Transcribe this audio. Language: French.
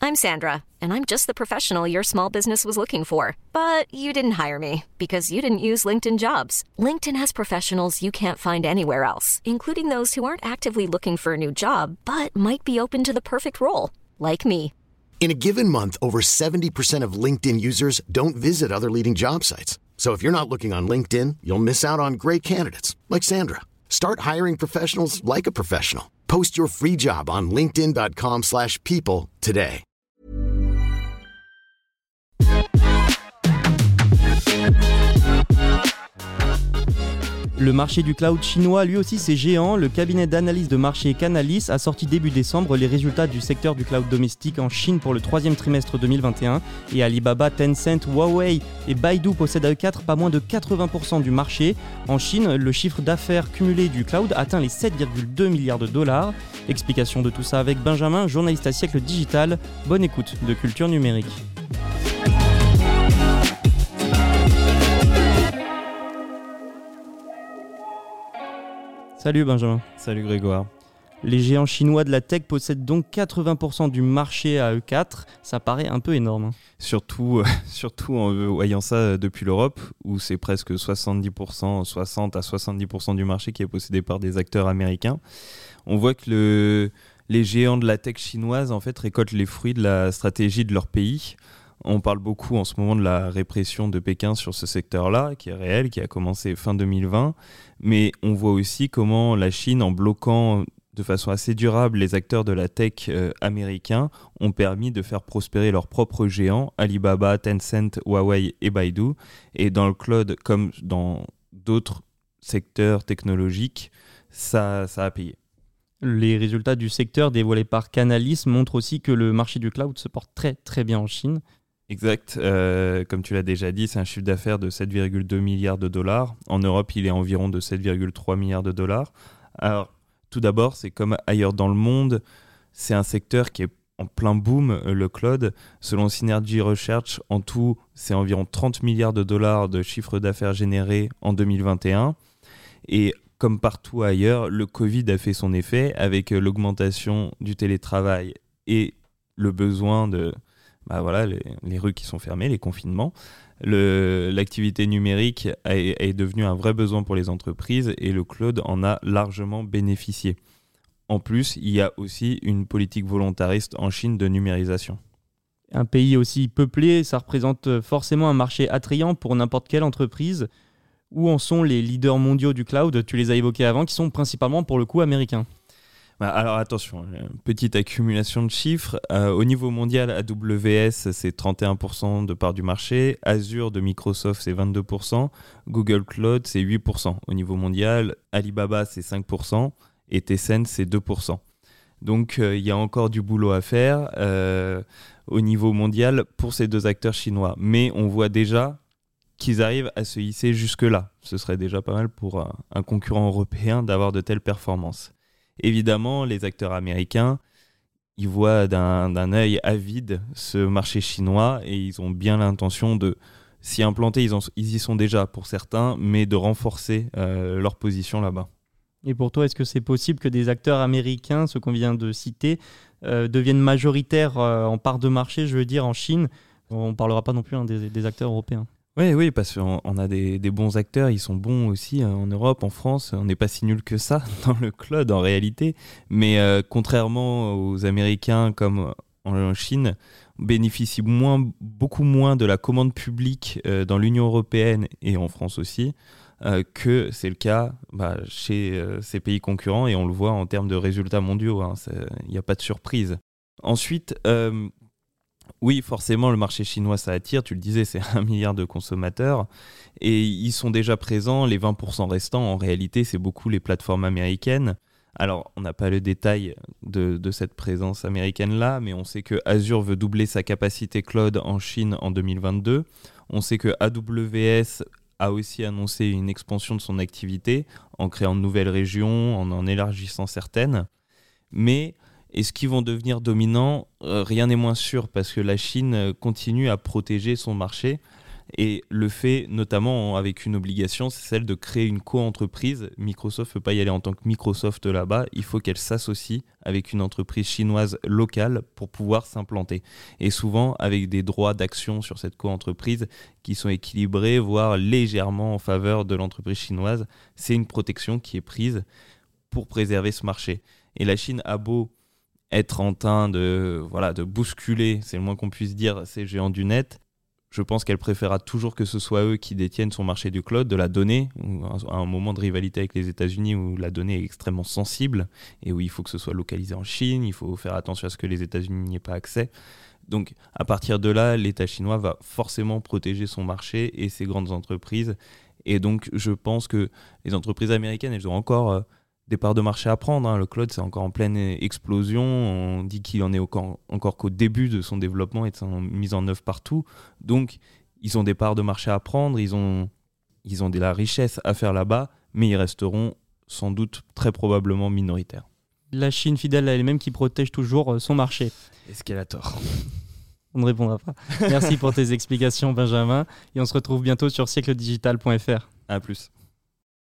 I'm Sandra, and I'm just the professional your small business was looking for. But you didn't hire me because you didn't use LinkedIn Jobs. LinkedIn has professionals you can't find anywhere else, including those who aren't actively looking for a new job, but might be open to the perfect role, like me. In a given month, over 70% of LinkedIn users don't visit other leading job sites. So if you're not looking on LinkedIn, you'll miss out on great candidates like Sandra. Start hiring professionals like a professional. Post your free job on linkedin.com/people today. Le marché du cloud chinois, lui aussi, c'est géant. Le cabinet d'analyse de marché Canalys a sorti début décembre les résultats du secteur du cloud domestique en Chine pour le troisième trimestre 2021. Et Alibaba, Tencent, Huawei et Baidu possèdent à eux 4 pas moins de 80% du marché. En Chine, le chiffre d'affaires cumulé du cloud atteint les 7,2 milliards de dollars. Explication de tout ça avec Benjamin, journaliste à Siècle Digital. Bonne écoute de Culture Numérique. Salut Benjamin. Salut Grégoire. Les géants chinois de la tech possèdent donc 80% du marché à eux 4. Ça paraît un peu énorme. Surtout en voyant ça depuis l'Europe, où c'est presque 70%, 60 à 70% du marché qui est possédé par des acteurs américains. On voit que les géants de la tech chinoise en fait récoltent les fruits de la stratégie de leur pays. On parle beaucoup en ce moment de la répression de Pékin sur ce secteur-là, qui est réel, qui a commencé fin 2020. Mais on voit aussi comment la Chine, en bloquant de façon assez durable les acteurs de la tech américains, ont permis de faire prospérer leurs propres géants, Alibaba, Tencent, Huawei et Baidu. Et dans le cloud, comme dans d'autres secteurs technologiques, ça a payé. Les résultats du secteur dévoilés par Canalys montrent aussi que le marché du cloud se porte très très bien en Chine. Exact, comme tu l'as déjà dit, c'est un chiffre d'affaires de 7,2 milliards de dollars. En Europe, il est environ de 7,3 milliards de dollars. Alors, tout d'abord, c'est comme ailleurs dans le monde, c'est un secteur qui est en plein boom, le cloud. Selon Synergy Research, en tout, c'est environ 30 milliards de dollars de chiffre d'affaires généré en 2021. Et comme partout ailleurs, le Covid a fait son effet avec l'augmentation du télétravail et le besoin de... les rues qui sont fermées, les confinements. L'activité numérique est devenue un vrai besoin pour les entreprises et le cloud en a largement bénéficié. En plus, il y a aussi une politique volontariste en Chine de numérisation. Un pays aussi peuplé, ça représente forcément un marché attrayant pour n'importe quelle entreprise. Où en sont les leaders mondiaux du cloud ? Tu les as évoqués avant, qui sont principalement pour le coup américains. Alors attention, petite accumulation de chiffres. Au niveau mondial, AWS, c'est 31% de part du marché. Azure de Microsoft, c'est 22%. Google Cloud, c'est 8%. Au niveau mondial, Alibaba, c'est 5%. Et Tencent, c'est 2%. Donc, il y a encore du boulot à faire au niveau mondial pour ces deux acteurs chinois. Mais on voit déjà qu'ils arrivent à se hisser jusque-là. Ce serait déjà pas mal pour un concurrent européen d'avoir de telles performances. Évidemment, les acteurs américains, ils voient d'un œil avide ce marché chinois et ils ont bien l'intention de s'y implanter. Ils y sont déjà pour certains, mais de renforcer leur position là-bas. Et pour toi, est-ce que c'est possible que des acteurs américains, ceux qu'on vient de citer, deviennent majoritaires en part de marché, je veux dire, en Chine ? On ne parlera pas non plus des acteurs européens. Oui, parce qu'on a des bons acteurs, ils sont bons aussi en Europe, en France, on n'est pas si nul que ça dans le cloud en réalité, mais contrairement aux Américains comme en Chine, on bénéficie beaucoup moins de la commande publique dans l'Union européenne et en France aussi, que c'est le cas chez ces pays concurrents et on le voit en termes de résultats mondiaux, il n'y a pas de surprise. Ensuite, oui, forcément, le marché chinois, ça attire. Tu le disais, c'est 1 milliard de consommateurs. Et ils sont déjà présents. Les 20% restants, en réalité, c'est beaucoup les plateformes américaines. Alors, on n'a pas le détail de cette présence américaine-là, mais on sait que Azure veut doubler sa capacité cloud en Chine en 2022. On sait que AWS a aussi annoncé une expansion de son activité en créant de nouvelles régions, en élargissant certaines. Mais... est-ce qu'ils vont devenir dominants ? Rien n'est moins sûr parce que la Chine continue à protéger son marché et le fait notamment avec une obligation, c'est celle de créer une co-entreprise. Microsoft ne peut pas y aller en tant que Microsoft là-bas, il faut qu'elle s'associe avec une entreprise chinoise locale pour pouvoir s'implanter. Et souvent avec des droits d'action sur cette co-entreprise qui sont équilibrés, voire légèrement en faveur de l'entreprise chinoise. C'est une protection qui est prise pour préserver ce marché. Et la Chine a beau être en train de bousculer, c'est le moins qu'on puisse dire, ces géants du net, je pense qu'elle préférera toujours que ce soit eux qui détiennent son marché du cloud, de la donnée, à un moment de rivalité avec les États-Unis où la donnée est extrêmement sensible et où il faut que ce soit localisé en Chine, il faut faire attention à ce que les États-Unis n'y aient pas accès. Donc à partir de là, l'État chinois va forcément protéger son marché et ses grandes entreprises. Et donc je pense que les entreprises américaines, elles ont encore des parts de marché à prendre. Le cloud, c'est encore en pleine explosion. On dit qu'il en est encore qu'au début de son développement et de son mise en œuvre partout. Donc, ils ont des parts de marché à prendre, ils ont de la richesse à faire là-bas, mais ils resteront sans doute très probablement minoritaires. La Chine fidèle à elle-même qui protège toujours son marché. Est-ce qu'elle a tort ? On ne répondra pas. Merci pour tes explications, Benjamin. Et on se retrouve bientôt sur siècledigital.fr. À plus.